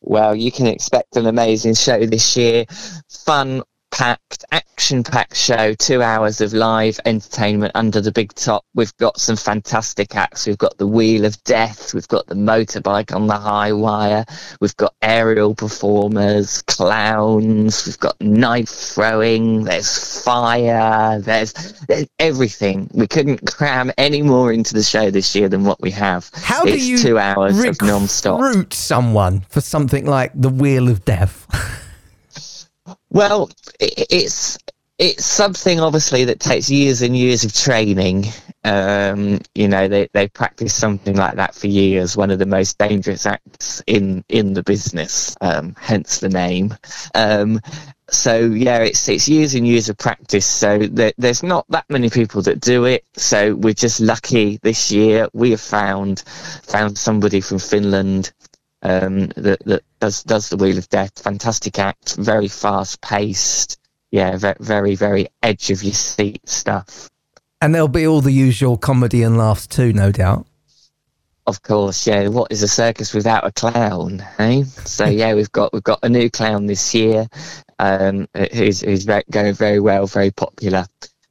well, you can expect an amazing show this year. Fun packed, action-packed show, 2 hours of live entertainment under the big top. We've got some fantastic acts. We've got the Wheel of Death. We've got the Motorbike on the High Wire. We've got aerial performers, clowns. We've got knife throwing. There's fire. There's everything. We couldn't cram any more into the show this year than what we have. How do you 2 hours of non-stop. recruit someone for something like the Wheel of Death? Well, it's something obviously that takes years and years of training. They practice something like that for years. One of the most dangerous acts in the business, hence the name. It's years and years of practice. So there's not that many people that do it. So we're just lucky this year. We have found somebody from Finland that does the Wheel of Death. Fantastic act, very fast paced, very, very edge of your seat stuff. And there'll be all the usual comedy and laughs too, no doubt. Of course, yeah. What is a circus without a clown, eh? So we've got a new clown this year, who's going very well, very popular.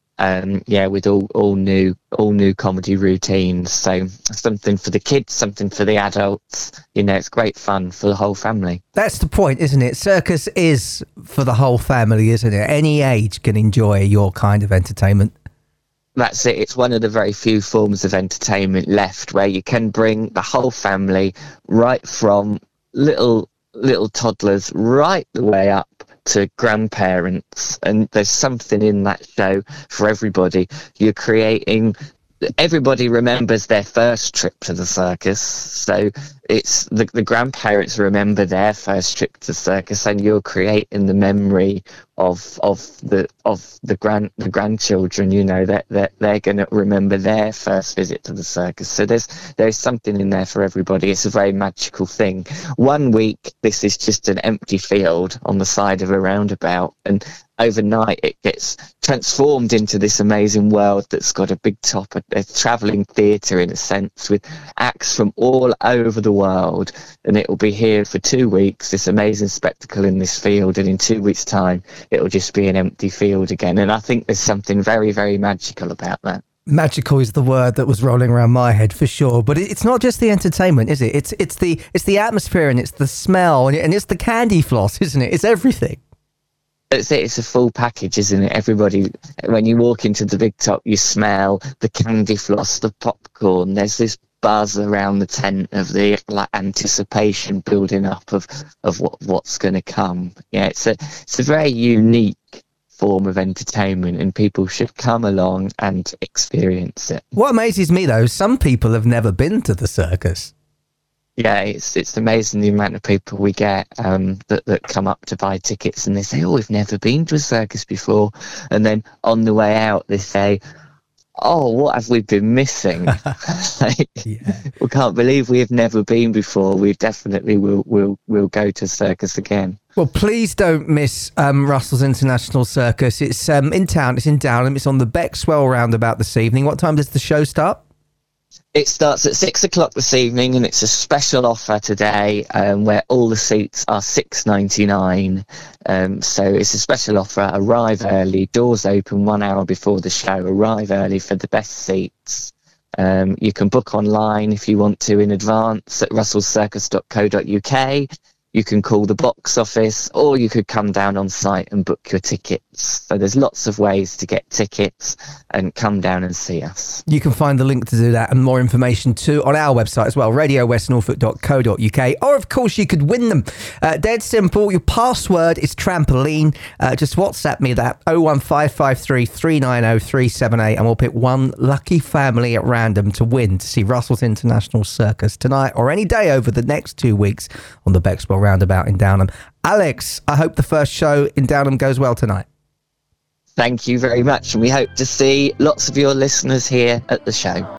With all new comedy routines. So something for the kids, something for the adults. It's great fun for the whole family. That's the point, isn't it? Circus is for the whole family, isn't it? Any age can enjoy your kind of entertainment. That's it. It's one of the very few forms of entertainment left where you can bring the whole family, right from little toddlers right the way up to grandparents, and there's something in that show for everybody. You're creating, everybody remembers their first trip to the circus, so it's the grandparents remember their first trip to the circus, and you're creating the memory of the grandchildren. That they're going to remember their first visit to the circus. So there's something in there for everybody. It's a very magical thing. 1 week this is just an empty field on the side of a roundabout, and overnight it gets transformed into this amazing world that's got a big top, a travelling theatre in a sense, with acts from all over the world, and it will be here for 2 weeks, this amazing spectacle in this field, and in 2 weeks' time it'll just be an empty field again. And I think there's something very, very magical about that. Magical is the word that was rolling around my head for sure, but it's not just the entertainment, is it? It's the atmosphere, and it's the smell, and it's the candy floss, isn't it? It's everything. It's a full package, isn't it? Everybody, when you walk into the big top, you smell the candy floss, the popcorn. There's this buzz around the tent of the anticipation building up of what's going to come. Yeah, it's a very unique form of entertainment, and people should come along and experience it. What amazes me though, some people have never been to the circus. Yeah, it's amazing the amount of people we get that come up to buy tickets, and they say, "Oh, we've never been to a circus before," and then on the way out they say, "Oh, what have we been missing?" We can't believe we have never been before. We definitely will go to circus again. Well, please don't miss Russell's International Circus. It's in town. It's in Downham. It's on the Bexwell roundabout this evening. What time does the show start? It starts at 6:00 this evening, and it's a special offer today where all the seats are $6.99. So it's a special offer. Arrive early, doors open 1 hour before the show. Arrive early for the best seats. You can book online if you want to in advance at russellcircus.co.uk. You can call the box office, or you could come down on site and book your tickets. So there's lots of ways to get tickets and come down and see us. You can find the link to do that and more information too on our website as well, radiowestnorfolk.co.uk. Or of course you could win them. Dead simple. Your password is trampoline. Just WhatsApp me that 01553 390 378 and we'll pick one lucky family at random to win to see Russell's International Circus tonight or any day over the next 2 weeks on the Bexwell roundabout in Downham. Alex, I hope the first show in Downham goes well tonight. Thank you very much, and we hope to see lots of your listeners here at the show.